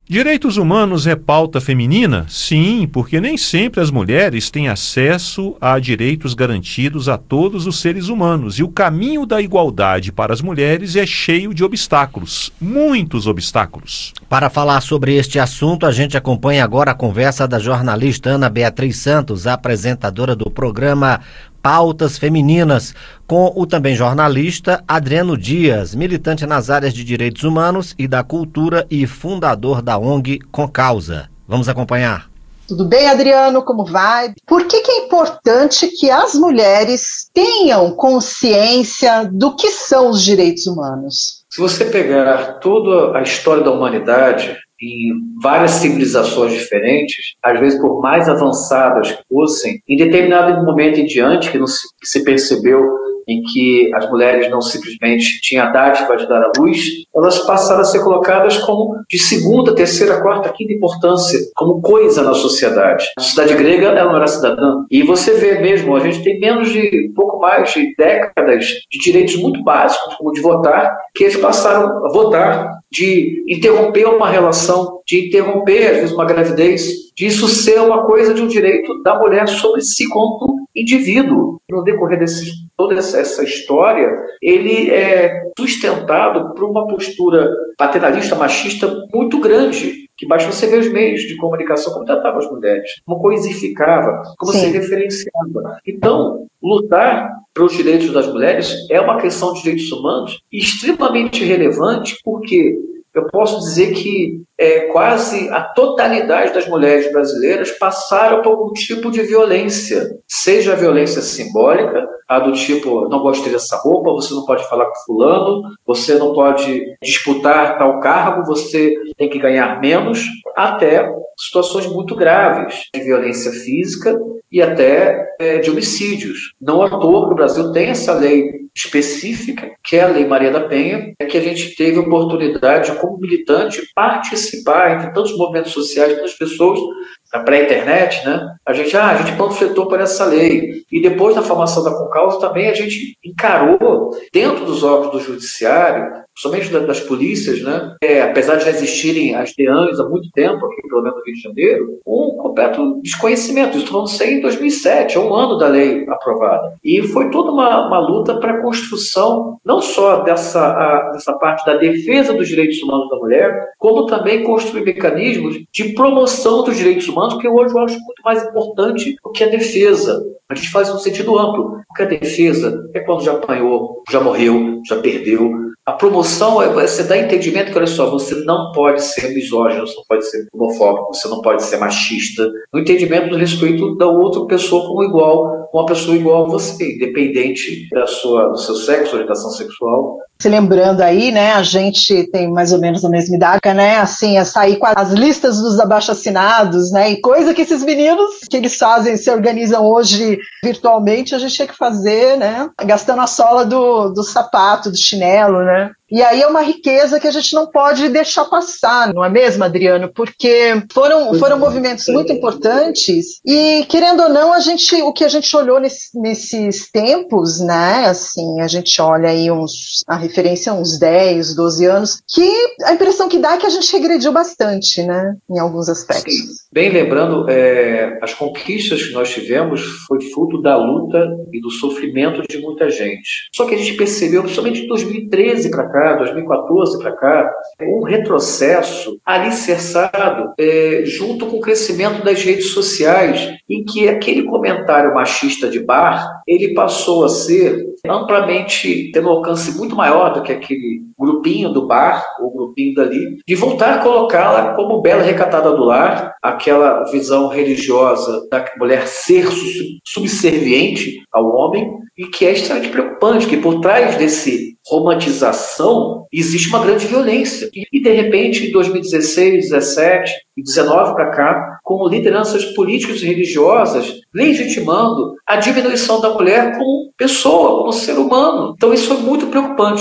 Direitos humanos é pauta feminina? Sim, porque nem sempre as mulheres têm acesso a direitos garantidos a todos os seres humanos. E o caminho da igualdade para as mulheres é cheio de obstáculos, muitos obstáculos. Para falar sobre este assunto, a gente acompanha agora a conversa da jornalista Ana Beatriz Santos, apresentadora do programa Pautas Femininas, com o também jornalista Adriano Dias, militante nas áreas de direitos humanos e da cultura e fundador da ONG Com Causa. Vamos acompanhar. Tudo bem, Adriano? Como vai? Por que é importante que as mulheres tenham consciência do que são os direitos humanos? Se você pegar toda a história da humanidade, em várias civilizações diferentes, às vezes por mais avançadas que fossem, em determinado momento em diante que se percebeu em que as mulheres não simplesmente tinham a dádiva de dar à luz, elas passaram a ser colocadas como de segunda, terceira, quarta, quinta importância, como coisa na sociedade. A sociedade grega, ela não era cidadã. E você vê mesmo, a gente tem um pouco mais de décadas de direitos muito básicos, como de votar, que eles passaram a votar, de interromper uma relação, de interromper, às vezes, uma gravidez, de isso ser uma coisa de um direito da mulher sobre si como indivíduo. No decorrer toda essa história, ele é sustentado por uma postura paternalista, machista muito grande, que basta você ver os meios de comunicação como tratavam as mulheres, como coisificava, como se referenciava. Então, lutar pelos direitos das mulheres é uma questão de direitos humanos extremamente relevante, porque eu posso dizer que quase a totalidade das mulheres brasileiras passaram por algum tipo de violência, seja a violência simbólica, a do tipo, não gostei dessa roupa, você não pode falar com fulano, você não pode disputar tal cargo, você tem que ganhar menos, até situações muito graves de violência física e até de homicídios. Não à toa que o Brasil tem essa lei específica, que é a Lei Maria da Penha, que a gente teve a oportunidade, como militante, participar entre tantos movimentos sociais, tantas pessoas, na pré-internet, né? A gente panfletou por essa lei. E depois da formação da Com Causa também a gente encarou, dentro dos órgãos do judiciário, somente das polícias, né? Apesar de já existirem as DEANs há muito tempo, aqui pelo menos no Rio de Janeiro, um completo desconhecimento. Isso não sei em 2007, é um ano da lei aprovada. E foi toda uma luta para a construção, não só dessa parte da defesa dos direitos humanos da mulher, como também construir mecanismos de promoção dos direitos humanos, que hoje eu acho muito mais importante do que a defesa. A gente faz no sentido amplo, porque a defesa é quando já apanhou, já morreu, já perdeu. A promoção é você dar entendimento que, olha só, você não pode ser misógino, você não pode ser homofóbico, você não pode ser machista. No entendimento do respeito da outra pessoa como igual, uma pessoa igual a você, independente do seu sexo, orientação sexual. Se lembrando aí, né, a gente tem mais ou menos a mesma idade, né, assim, a sair com as listas dos abaixo-assinados, né, e coisa que esses meninos que eles fazem, se organizam hoje virtualmente, a gente tinha que fazer, né, gastando a sola do sapato, do chinelo, né. E aí é uma riqueza que a gente não pode deixar passar, não é mesmo, Adriano? Porque foram movimentos muito importantes e, querendo ou não, o que a gente olhou nesses tempos, né, assim, a gente olha aí a referência a uns 10, 12 anos, que a impressão que dá é que a gente regrediu bastante, né, em alguns aspectos. Sim. Bem lembrando, as conquistas que nós tivemos foi fruto da luta e do sofrimento de muita gente. Só que a gente percebeu, principalmente de 2013 para cá, 2014 para cá, um retrocesso alicerçado junto com o crescimento das redes sociais, em que aquele comentário machista de bar, ele passou a ser amplamente, tendo um alcance muito maior do que aquele grupinho do bar, ou grupinho dali, de voltar a colocá-la como bela recatada do lar, aquela visão religiosa da mulher ser subserviente ao homem, e que é extremamente preocupante, que por trás desse romantização existe uma grande violência. E de repente, em 2016, 17 e 19 para cá, com lideranças políticas e religiosas legitimando a diminuição da mulher como pessoa, como ser humano. Então isso é muito preocupante.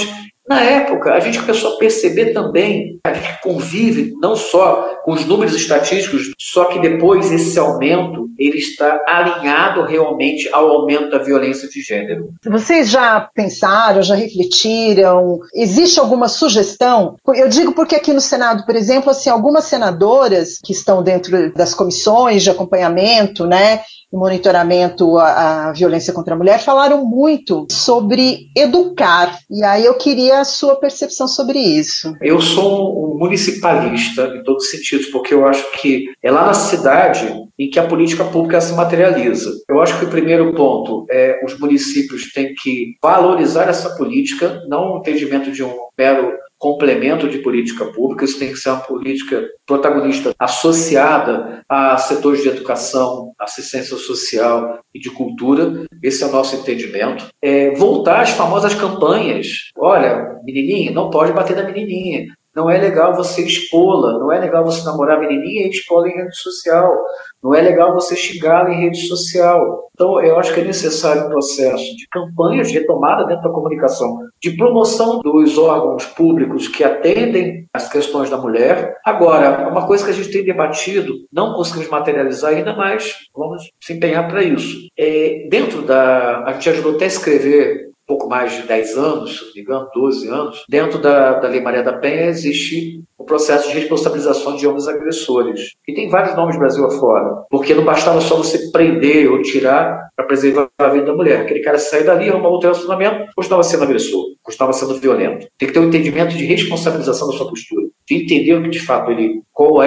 Na época, a gente começou a perceber também, a gente convive não só com os números estatísticos, só que depois esse aumento ele está alinhado realmente ao aumento da violência de gênero. Vocês já pensaram, já refletiram? Existe alguma sugestão? Eu digo porque aqui no Senado, por exemplo, assim, algumas senadoras que estão dentro das comissões de acompanhamento, né, e monitoramento à violência contra a mulher, falaram muito sobre educar. E aí eu queria a sua percepção sobre isso. Eu sou um municipalista em todos os sentidos, porque eu acho que é lá na cidade em que a política pública se materializa. Eu acho que o primeiro ponto é os municípios têm que valorizar essa política, não o entendimento de um mero complemento de política pública. Isso tem que ser uma política protagonista associada a setores de educação, assistência social e de cultura. Esse é o nosso entendimento. Voltar às famosas campanhas. Olha, menininha, não pode bater na menininha. Não é legal você expô-la, não é legal você namorar a menininha e expô-la em rede social, não é legal você xingá-la em rede social. Então, eu acho que é necessário um processo de campanhas de retomada dentro da comunicação, de promoção dos órgãos públicos que atendem as questões da mulher. Agora, uma coisa que a gente tem debatido, não conseguimos materializar ainda, mas vamos se empenhar para isso. A gente ajudou até a escrever pouco mais de 10 anos, se não me engano, 12 anos, dentro da Lei Maria da Penha existe o processo de responsabilização de homens agressores. E tem vários nomes Brasil afora, porque não bastava só você prender ou tirar para preservar a vida da mulher. Aquele cara sair dali, arrumar outro relacionamento, continuava sendo agressor, continuava sendo violento. Tem que ter um entendimento de responsabilização da sua postura, de entender o que de fato quão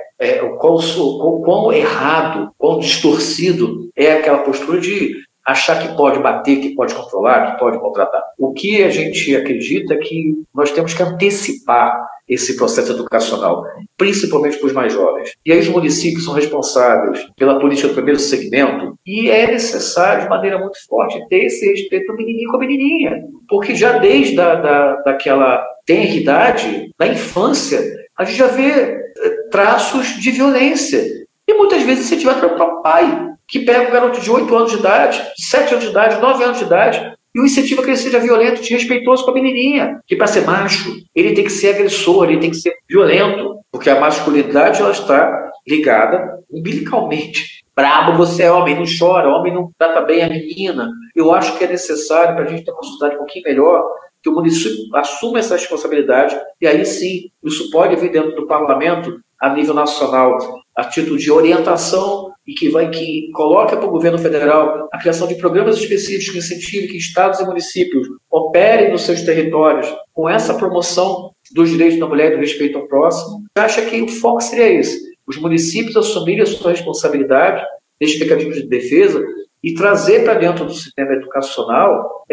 errado, quão distorcido é aquela postura de achar que pode bater, que pode controlar, que pode maltratar. O que a gente acredita é que nós temos que antecipar esse processo educacional, principalmente para os mais jovens. E aí os municípios são responsáveis pela política do primeiro segmento e é necessário, de maneira muito forte, ter esse respeito do menininho com a menininha. Porque já desde daquela tenridade, da infância, a gente já vê traços de violência. E muitas vezes você tiver para o próprio pai, que pega um garoto de 8 anos de idade, 7 anos de idade, 9 anos de idade, e o incentiva a que ele seja violento, desrespeitoso com a menininha. Que para ser macho, ele tem que ser agressor, ele tem que ser violento, porque a masculinidade ela está ligada umbilicalmente. Brabo, você é homem, não chora, homem não trata bem a menina. Eu acho que é necessário, para a gente ter uma sociedade um pouquinho melhor, que o município assuma essa responsabilidade, e aí sim, isso pode vir dentro do parlamento, a nível nacional, a título de orientação, e que coloca para o governo federal a criação de programas específicos que incentivem que estados e municípios operem nos seus territórios com essa promoção dos direitos da mulher e do respeito ao próximo. Eu acho que o foco seria esse: os municípios assumirem a sua responsabilidade nesses mecanismos de defesa e trazer para dentro do sistema educacional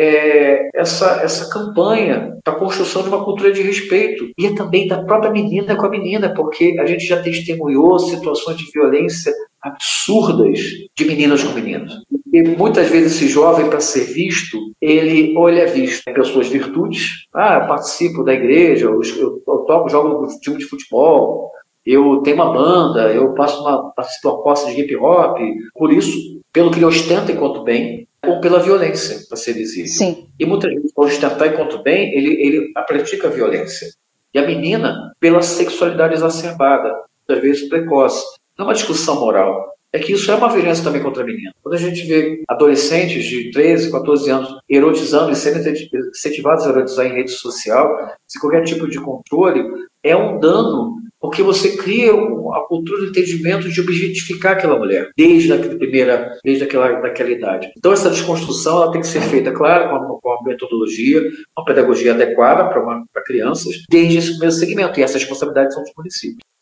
essa campanha da construção de uma cultura de respeito. E também da própria menina com a menina, porque a gente já testemunhou situações de violência absurdas de meninas com meninos. E muitas vezes esse jovem, para ser visto, ele é visto em suas virtudes. Eu participo da igreja, eu jogo no time de futebol, eu tenho uma banda, eu participo de uma posse de hip hop. Por isso, pelo que ele ostenta enquanto bem, ou pela violência, para ser visível. Sim. E muitas vezes, para ostentar enquanto bem, ele pratica a violência. E a menina, pela sexualidade exacerbada, muitas vezes precoce. Não é uma discussão moral. É que isso é uma violência também contra a menina. Quando a gente vê adolescentes de 13, 14 anos erotizando e sendo incentivados a erotizar em rede social, sem qualquer tipo de controle, é um dano, porque você cria a cultura do entendimento de objetificar aquela mulher, desde aquela idade. Então essa desconstrução ela tem que ser feita, claro, com uma metodologia, uma pedagogia adequada para crianças, desde esse primeiro segmento. E essa responsabilidade são dos municípios.